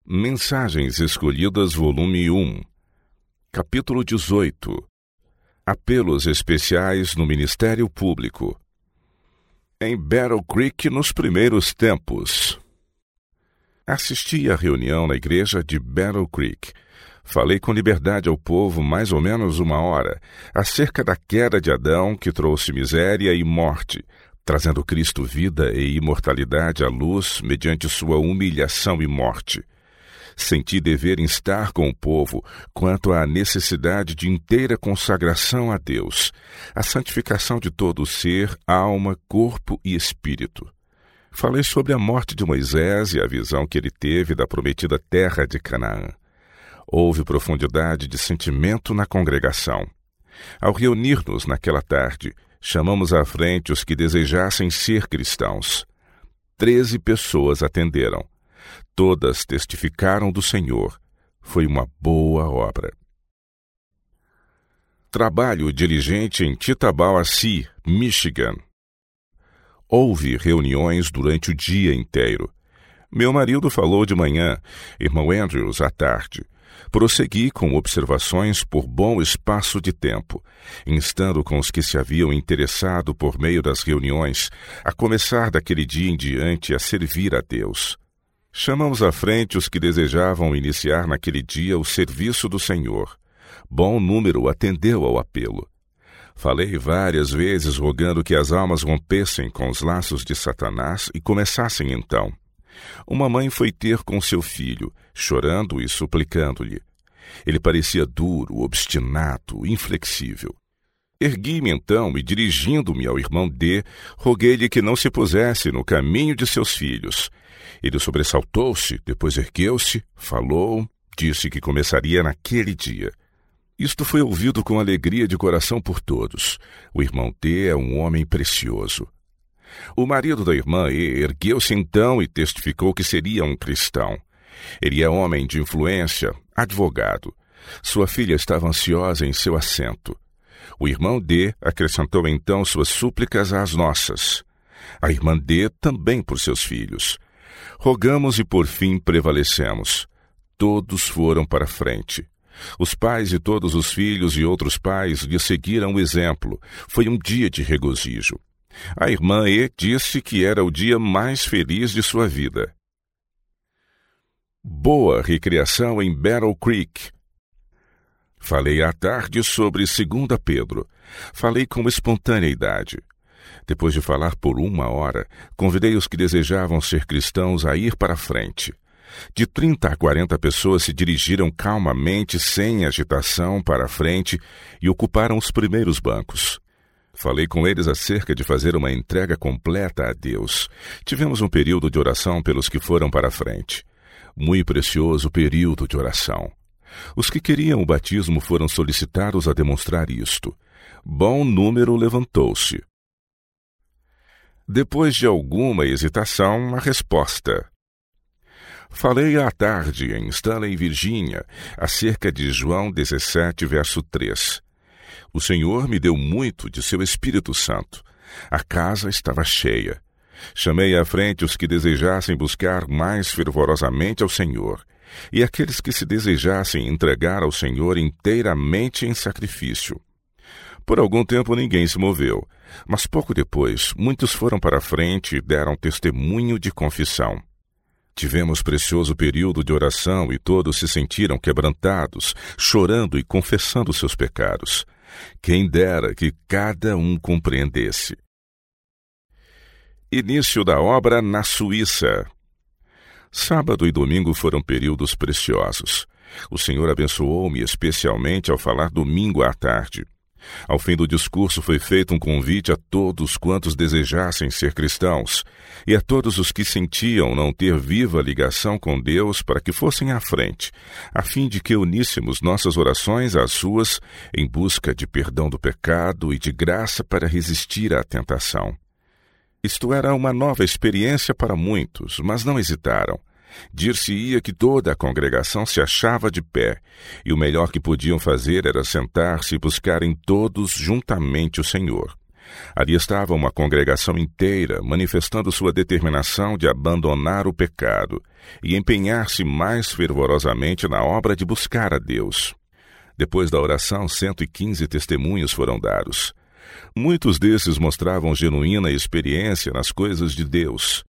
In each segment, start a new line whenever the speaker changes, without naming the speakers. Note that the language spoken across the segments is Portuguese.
Mensagens Escolhidas, volume 1, capítulo 18. Apelos especiais no Ministério Público. Em Battle Creek nos primeiros tempos. Assisti à reunião na igreja de Battle Creek. Falei com liberdade ao povo mais ou menos 1 hora, acerca da queda de Adão que trouxe miséria e morte, trazendo Cristo vida e imortalidade à luz mediante sua humilhação e morte. Senti dever estar com o povo quanto à necessidade de inteira consagração a Deus, a santificação de todo o ser, alma, corpo e espírito. Falei sobre a morte de Moisés e a visão que ele teve da prometida terra de Canaã. Houve profundidade de sentimento na congregação. Ao reunir-nos naquela tarde, chamamos à frente os que desejassem ser cristãos. 13 pessoas atenderam. Todas testificaram do Senhor. Foi uma boa obra. Trabalho diligente em Tittabawassee, Michigan. Houve reuniões durante o dia inteiro. Meu marido falou de manhã, irmão Andrews à tarde. Prossegui com observações por bom espaço de tempo, instando com os que se haviam interessado por meio das reuniões a começar daquele dia em diante a servir a Deus. Chamamos à frente os que desejavam iniciar naquele dia o serviço do Senhor. Bom número atendeu ao apelo. Falei várias vezes rogando que as almas rompessem com os laços de Satanás e começassem então. Uma mãe foi ter com seu filho, chorando e suplicando-lhe. Ele parecia duro, obstinado, inflexível. Ergui-me então e, dirigindo-me ao irmão D., roguei-lhe que não se pusesse no caminho de seus filhos. Ele sobressaltou-se, depois ergueu-se, falou, disse que começaria naquele dia. Isto foi ouvido com alegria de coração por todos. O irmão D. é um homem precioso. O marido da irmã E. ergueu-se então e testificou que seria um cristão. Ele é homem de influência, advogado. Sua filha estava ansiosa em seu assento. O irmão D. acrescentou então suas súplicas às nossas. A irmã D. também por seus filhos. Rogamos e por fim prevalecemos. Todos foram para frente. Os pais e todos os filhos e outros pais lhe seguiram o exemplo. Foi um dia de regozijo. A irmã E. disse que era o dia mais feliz de sua vida. Boa recreação em Battle Creek. Falei à tarde sobre 2 Pedro. Falei com espontaneidade. Depois de falar por 1 hora, convidei os que desejavam ser cristãos a ir para a frente. De 30 a 40 pessoas se dirigiram calmamente, sem agitação, para a frente e ocuparam os primeiros bancos. Falei com eles acerca de fazer uma entrega completa a Deus. Tivemos um período de oração pelos que foram para a frente. Muito precioso período de oração. Os que queriam o batismo foram solicitados a demonstrar isto. Bom número levantou-se. Depois de alguma hesitação, a resposta. Falei à tarde em Stanley, Virgínia, acerca de João 17, verso 3. O Senhor me deu muito de seu Espírito Santo. A casa estava cheia. Chamei à frente os que desejassem buscar mais fervorosamente ao Senhor, e aqueles que se desejassem entregar ao Senhor inteiramente em sacrifício. Por algum tempo ninguém se moveu, mas pouco depois muitos foram para a frente e deram testemunho de confissão. Tivemos precioso período de oração e todos se sentiram quebrantados, chorando e confessando seus pecados. Quem dera que cada um compreendesse. Início da obra na Suíça. Sábado e domingo foram períodos preciosos. O Senhor abençoou-me especialmente ao falar domingo à tarde. Ao fim do discurso foi feito um convite a todos quantos desejassem ser cristãos e a todos os que sentiam não ter viva ligação com Deus para que fossem à frente, a fim de que uníssemos nossas orações às suas em busca de perdão do pecado e de graça para resistir à tentação. Isto era uma nova experiência para muitos, mas não hesitaram. Dir-se-ia que toda a congregação se achava de pé, e o melhor que podiam fazer era sentar-se e buscarem todos juntamente o Senhor. Ali estava uma congregação inteira manifestando sua determinação de abandonar o pecado e empenhar-se mais fervorosamente na obra de buscar a Deus. Depois da oração, 115 testemunhos foram dados. Muitos desses mostravam genuína experiência nas coisas de Deus.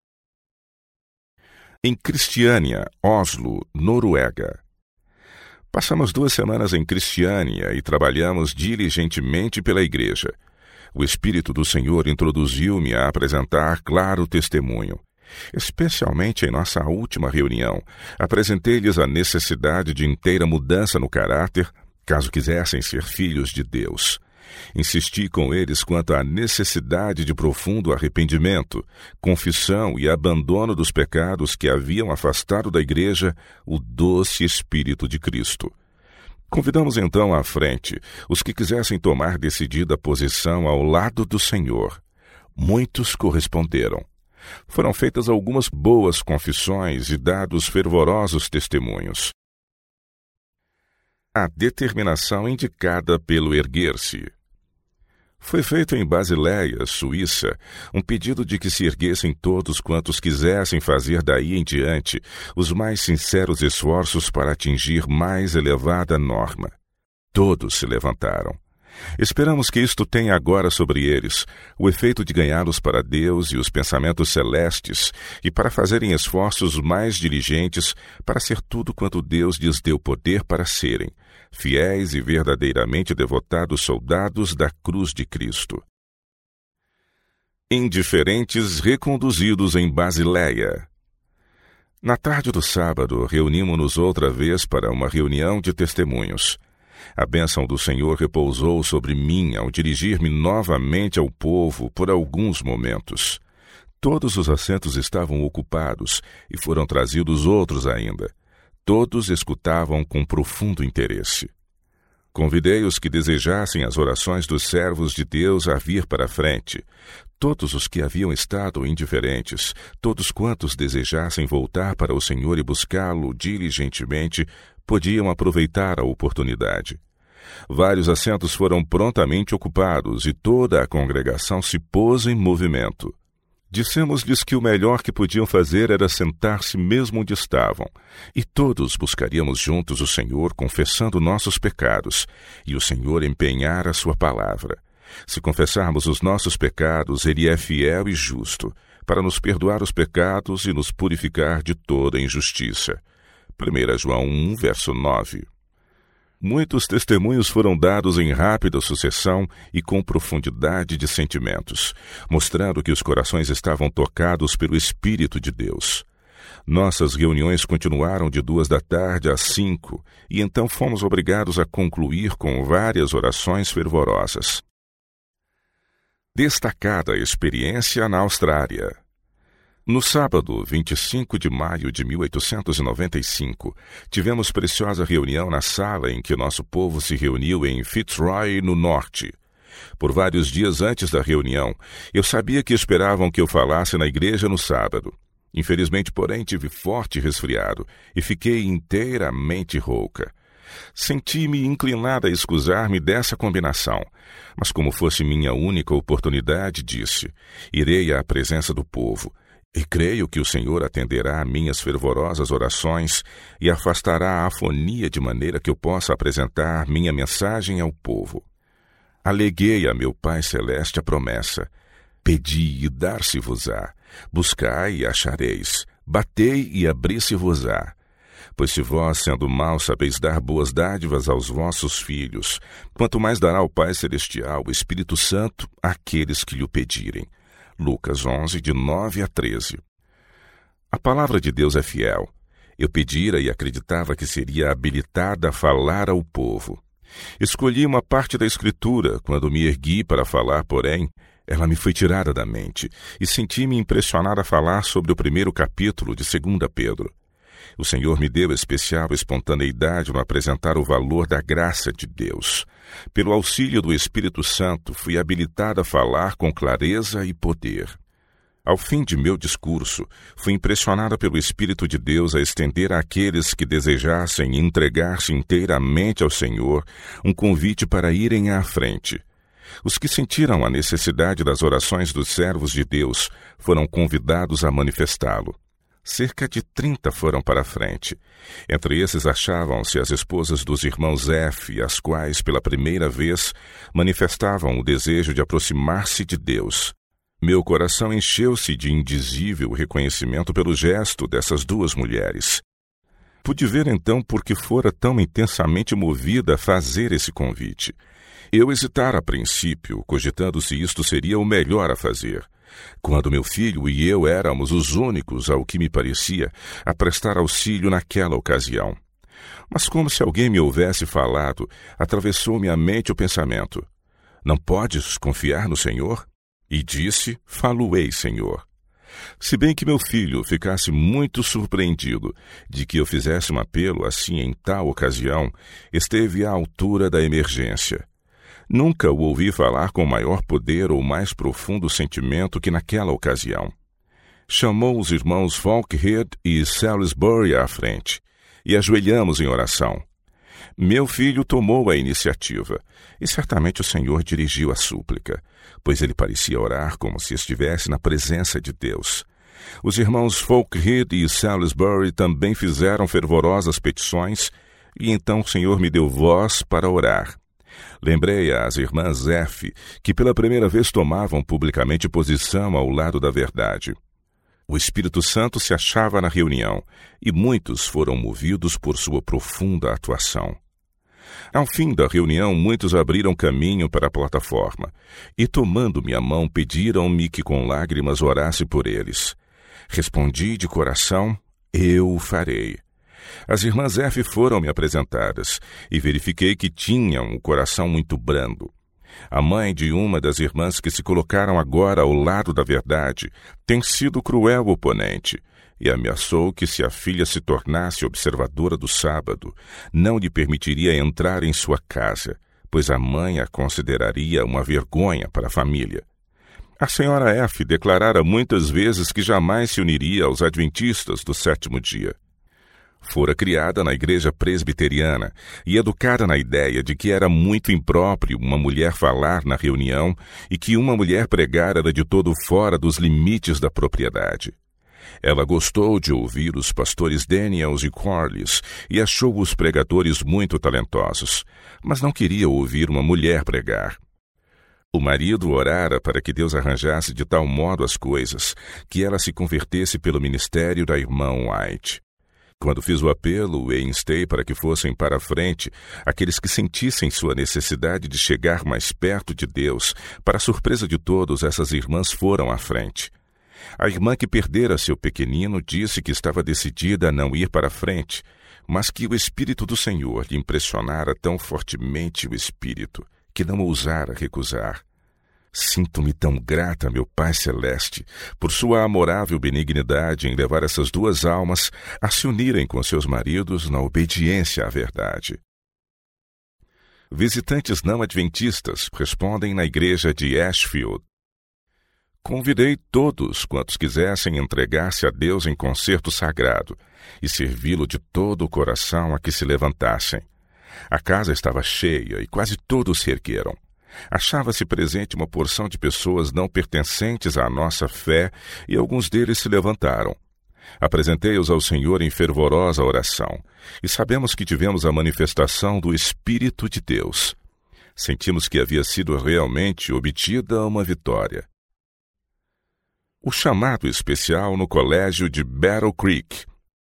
Em Cristiânia, Oslo, Noruega. Passamos 2 semanas em Cristiânia e trabalhamos diligentemente pela igreja. O Espírito do Senhor introduziu-me a apresentar claro testemunho. Especialmente em nossa última reunião, apresentei-lhes a necessidade de inteira mudança no caráter, caso quisessem ser filhos de Deus. Insisti com eles quanto à necessidade de profundo arrependimento, confissão e abandono dos pecados que haviam afastado da igreja o doce Espírito de Cristo. Convidamos então à frente os que quisessem tomar decidida posição ao lado do Senhor. Muitos corresponderam. Foram feitas algumas boas confissões e dados fervorosos testemunhos. A determinação indicada pelo erguer-se. Foi feito em Basileia, Suíça, um pedido de que se erguessem todos quantos quisessem fazer daí em diante os mais sinceros esforços para atingir mais elevada norma. Todos se levantaram. Esperamos que isto tenha agora sobre eles o efeito de ganhá-los para Deus e os pensamentos celestes e para fazerem esforços mais diligentes para ser tudo quanto Deus lhes deu poder para serem, fiéis e verdadeiramente devotados soldados da cruz de Cristo. Indiferentes reconduzidos em Basileia. Na tarde do sábado, reunimos-nos outra vez para uma reunião de testemunhos. A bênção do Senhor repousou sobre mim ao dirigir-me novamente ao povo por alguns momentos. Todos os assentos estavam ocupados e foram trazidos outros ainda. Todos escutavam com profundo interesse. Convidei os que desejassem as orações dos servos de Deus a vir para a frente. Todos os que haviam estado indiferentes, todos quantos desejassem voltar para o Senhor e buscá-lo diligentemente, podiam aproveitar a oportunidade. Vários assentos foram prontamente ocupados e toda a congregação se pôs em movimento. Dissemos-lhes que o melhor que podiam fazer era sentar-se mesmo onde estavam, e todos buscaríamos juntos o Senhor confessando nossos pecados, e o Senhor empenhar a sua palavra. Se confessarmos os nossos pecados, Ele é fiel e justo, para nos perdoar os pecados e nos purificar de toda injustiça. 1 João 1, verso 9. Muitos testemunhos foram dados em rápida sucessão e com profundidade de sentimentos, mostrando que os corações estavam tocados pelo Espírito de Deus. Nossas reuniões continuaram de 2 da tarde às 5, e então fomos obrigados a concluir com várias orações fervorosas. Destacada experiência na Austrália. No sábado, 25 de maio de 1895, tivemos preciosa reunião na sala em que nosso povo se reuniu em Fitzroy, no norte. Por vários dias antes da reunião, eu sabia que esperavam que eu falasse na igreja no sábado. Infelizmente, porém, tive forte resfriado e fiquei inteiramente rouca. Senti-me inclinada a excusar-me dessa combinação, mas como fosse minha única oportunidade, disse: irei à presença do povo. E creio que o Senhor atenderá a minhas fervorosas orações e afastará a afonia de maneira que eu possa apresentar minha mensagem ao povo. Aleguei a meu Pai Celeste a promessa: pedi e dar-se-vos-á, buscai e achareis, batei e abri-se-vos-á. Pois se vós, sendo maus, sabeis dar boas dádivas aos vossos filhos, quanto mais dará o Pai Celestial, o Espírito Santo, àqueles que lhe pedirem. Lucas 11, de 9 a 13. A palavra de Deus é fiel. Eu pedira e acreditava que seria habilitada a falar ao povo. Escolhi uma parte da Escritura. Quando me ergui para falar, porém, ela me foi tirada da mente e senti-me impressionado a falar sobre o 1º capítulo de 2 Pedro. O Senhor me deu especial espontaneidade no apresentar o valor da graça de Deus. Pelo auxílio do Espírito Santo, fui habilitado a falar com clareza e poder. Ao fim de meu discurso, fui impressionado pelo Espírito de Deus a estender àqueles que desejassem entregar-se inteiramente ao Senhor um convite para irem à frente. Os que sentiram a necessidade das orações dos servos de Deus foram convidados a manifestá-lo. Cerca de 30 foram para a frente. Entre esses achavam-se as esposas dos irmãos F, as quais, pela primeira vez, manifestavam o desejo de aproximar-se de Deus. Meu coração encheu-se de indizível reconhecimento pelo gesto dessas duas mulheres. Pude ver então por que fora tão intensamente movida a fazer esse convite. Eu hesitara a princípio, cogitando se isto seria o melhor a fazer, quando meu filho e eu éramos os únicos, ao que me parecia, a prestar auxílio naquela ocasião. Mas como se alguém me houvesse falado, atravessou-me à mente o pensamento: não podes confiar no Senhor? E disse: falo-ei, Senhor. Se bem que meu filho ficasse muito surpreendido de que eu fizesse um apelo assim em tal ocasião, esteve à altura da emergência. Nunca o ouvi falar com maior poder ou mais profundo sentimento que naquela ocasião. Chamou os irmãos Falkhead e Salisbury à frente, e ajoelhamos em oração. Meu filho tomou a iniciativa, e certamente o Senhor dirigiu a súplica, pois ele parecia orar como se estivesse na presença de Deus. Os irmãos Falkhead e Salisbury também fizeram fervorosas petições, e então o Senhor me deu voz para orar. Lembrei às irmãs F, que pela primeira vez tomavam publicamente posição ao lado da verdade. O Espírito Santo se achava na reunião, e muitos foram movidos por sua profunda atuação. Ao fim da reunião, muitos abriram caminho para a plataforma, e tomando minha mão, pediram-me que com lágrimas orasse por eles. Respondi de coração: eu o farei. As irmãs F foram-me apresentadas, e verifiquei que tinham o coração muito brando. A mãe de uma das irmãs que se colocaram agora ao lado da verdade tem sido cruel oponente, e ameaçou que se a filha se tornasse observadora do sábado, não lhe permitiria entrar em sua casa, pois a mãe a consideraria uma vergonha para a família. A senhora F declarara muitas vezes que jamais se uniria aos adventistas do sétimo dia. Fora criada na igreja presbiteriana e educada na ideia de que era muito impróprio uma mulher falar na reunião e que uma mulher pregar era de todo fora dos limites da propriedade. Ela gostou de ouvir os pastores Daniels e Corliss e achou os pregadores muito talentosos, mas não queria ouvir uma mulher pregar. O marido orara para que Deus arranjasse de tal modo as coisas que ela se convertesse pelo ministério da irmã White. Quando fiz o apelo e instei para que fossem para a frente aqueles que sentissem sua necessidade de chegar mais perto de Deus, para a surpresa de todos, essas irmãs foram à frente. A irmã que perdera seu pequenino disse que estava decidida a não ir para a frente, mas que o Espírito do Senhor lhe impressionara tão fortemente o espírito que não ousara recusar. Sinto-me tão grata, meu Pai Celeste, por sua amorável benignidade em levar essas duas almas a se unirem com seus maridos na obediência à verdade. Visitantes não adventistas respondem na igreja de Ashfield. Convidei todos quantos quisessem entregar-se a Deus em concerto sagrado e servi-lo de todo o coração a que se levantassem. A casa estava cheia e quase todos se ergueram. Achava-se presente uma porção de pessoas não pertencentes à nossa fé e alguns deles se levantaram. Apresentei-os ao Senhor em fervorosa oração e sabemos que tivemos a manifestação do Espírito de Deus. Sentimos que havia sido realmente obtida uma vitória. O chamado especial no colégio de Battle Creek.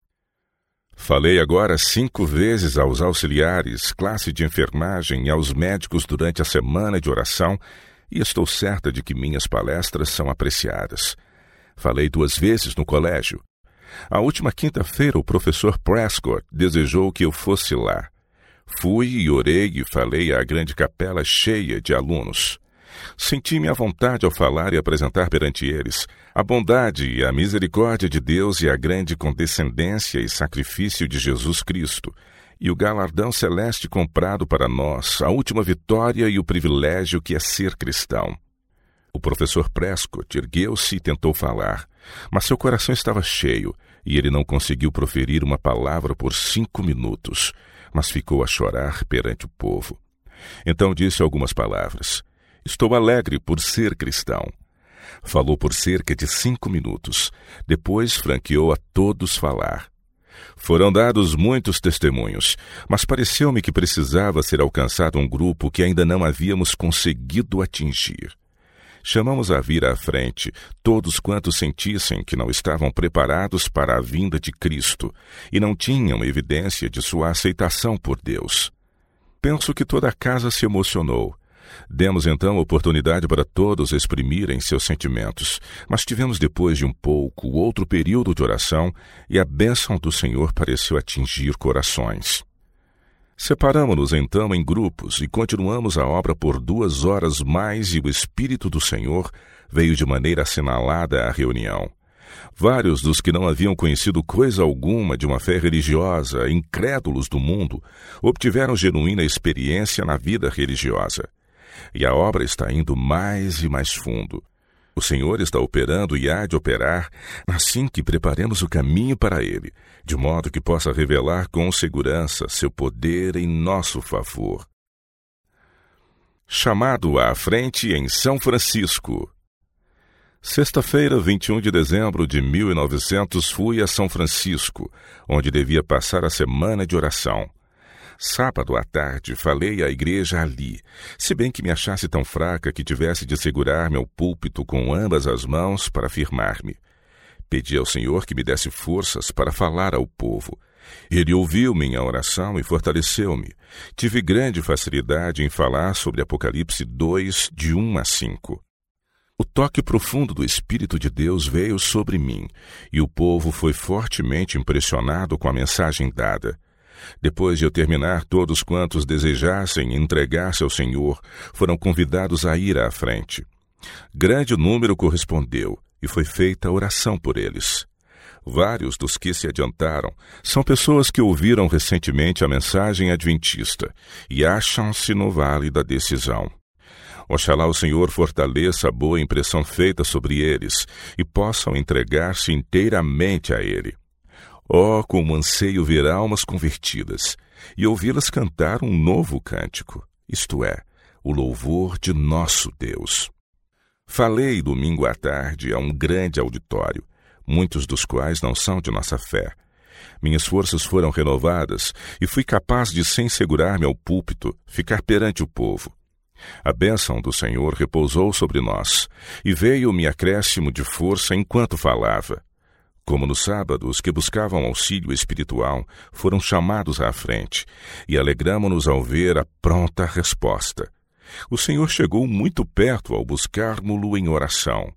Falei agora 5 vezes aos auxiliares, classe de enfermagem e aos médicos durante a semana de oração e estou certa de que minhas palestras são apreciadas. Falei 2 vezes no colégio. A última quinta-feira o professor Prescott desejou que eu fosse lá. Fui e orei e falei à grande capela cheia de alunos. Senti-me à vontade ao falar e apresentar perante eles a bondade e a misericórdia de Deus e a grande condescendência e sacrifício de Jesus Cristo, e o galardão celeste comprado para nós, a última vitória e o privilégio que é ser cristão. O professor Prescott ergueu-se e tentou falar, mas seu coração estava cheio e ele não conseguiu proferir uma palavra por 5 minutos, mas ficou a chorar perante o povo. Então disse algumas palavras. Estou alegre por ser cristão. Falou por cerca de 5 minutos. Depois franqueou a todos falar. Foram dados muitos testemunhos, mas pareceu-me que precisava ser alcançado um grupo que ainda não havíamos conseguido atingir. Chamamos a vir à frente todos quantos sentissem que não estavam preparados para a vinda de Cristo e não tinham evidência de sua aceitação por Deus. Penso que toda a casa se emocionou. Demos então oportunidade para todos exprimirem seus sentimentos, mas tivemos depois de um pouco outro período de oração e a bênção do Senhor pareceu atingir corações. Separamo-nos então em grupos e continuamos a obra por 2 horas mais e o Espírito do Senhor veio de maneira assinalada à reunião. Vários dos que não haviam conhecido coisa alguma de uma fé religiosa, incrédulos do mundo, obtiveram genuína experiência na vida religiosa. E a obra está indo mais e mais fundo. O Senhor está operando e há de operar, assim que preparemos o caminho para Ele, de modo que possa revelar com segurança seu poder em nosso favor. Chamado à frente em São Francisco. Sexta-feira, 21 de dezembro de 1900, fui a São Francisco, onde devia passar a semana de oração. Sábado à tarde, falei à igreja ali, se bem que me achasse tão fraca que tivesse de segurar meu púlpito com ambas as mãos para firmar-me. Pedi ao Senhor que me desse forças para falar ao povo. Ele ouviu minha oração e fortaleceu-me. Tive grande facilidade em falar sobre Apocalipse 2, de 1 a 5. O toque profundo do Espírito de Deus veio sobre mim, e o povo foi fortemente impressionado com a mensagem dada. Depois de eu terminar, todos quantos desejassem entregar-se ao Senhor foram convidados a ir à frente. Grande número correspondeu, e foi feita oração por eles. Vários dos que se adiantaram são pessoas que ouviram recentemente a mensagem adventista e acham-se no vale da decisão. Oxalá o Senhor fortaleça a boa impressão feita sobre eles e possam entregar-se inteiramente a Ele. Oh, como anseio ver almas convertidas e ouvi-las cantar um novo cântico, isto é, o louvor de nosso Deus. Falei domingo à tarde a um grande auditório, muitos dos quais não são de nossa fé. Minhas forças foram renovadas e fui capaz de, sem segurar-me ao púlpito, ficar perante o povo. A bênção do Senhor repousou sobre nós e veio-me acréscimo de força enquanto falava. Como no sábado, os que buscavam auxílio espiritual foram chamados à frente e alegramo-nos ao ver a pronta resposta. O Senhor chegou muito perto ao buscarmo-lo em oração.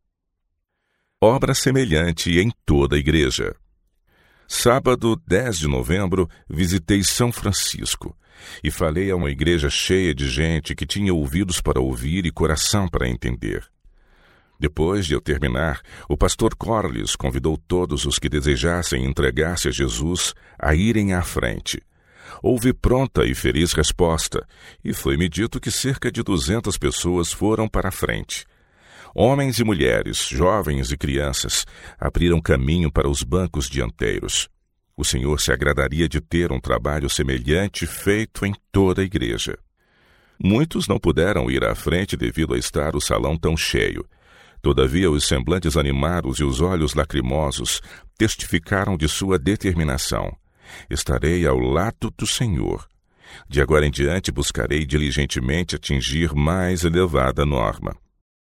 Obra semelhante em toda a igreja. Sábado, 10 de novembro, visitei São Francisco e falei a uma igreja cheia de gente que tinha ouvidos para ouvir e coração para entender. Depois de eu terminar, o pastor Corliss convidou todos os que desejassem entregar-se a Jesus a irem à frente. Houve pronta e feliz resposta, e foi-me dito que cerca de 200 pessoas foram para a frente. Homens e mulheres, jovens e crianças, abriram caminho para os bancos dianteiros. O Senhor se agradaria de ter um trabalho semelhante feito em toda a igreja. Muitos não puderam ir à frente devido a estar o salão tão cheio. Todavia, os semblantes animados e os olhos lacrimosos testificaram de sua determinação. Estarei ao lado do Senhor. De agora em diante, buscarei diligentemente atingir mais elevada norma.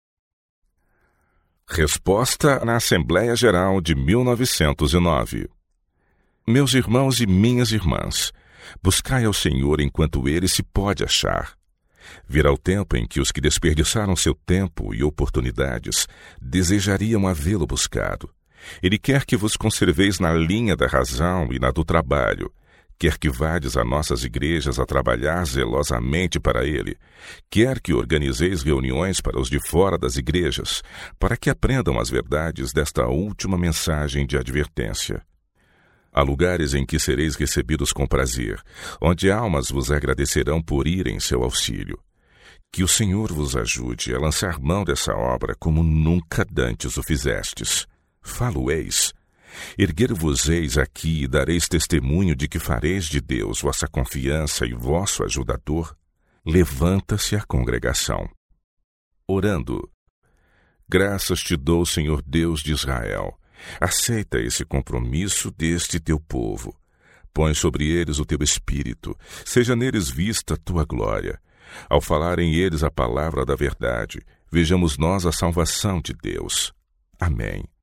Resposta na Assembleia Geral de 1909. Meus irmãos e minhas irmãs, buscai ao Senhor enquanto Ele se pode achar. Virá o tempo em que os que desperdiçaram seu tempo e oportunidades desejariam havê-lo buscado. Ele quer que vos conserveis na linha da razão e na do trabalho. Quer que vades a nossas igrejas a trabalhar zelosamente para Ele. Quer que organizeis reuniões para os de fora das igrejas, para que aprendam as verdades desta última mensagem de advertência. Há lugares em que sereis recebidos com prazer, onde almas vos agradecerão por ir em seu auxílio. Que o Senhor vos ajude a lançar mão dessa obra como nunca dantes o fizestes. Falo-eis. Erguer-vos-eis aqui e dareis testemunho de que fareis de Deus vossa confiança e vosso ajudador. Levanta-se a congregação. orando. Graças te dou, Senhor Deus de Israel. Aceita esse compromisso deste teu povo. Põe sobre eles o teu espírito, seja neles vista a tua glória. Ao falarem eles a palavra da verdade, vejamos nós a salvação de Deus. Amém.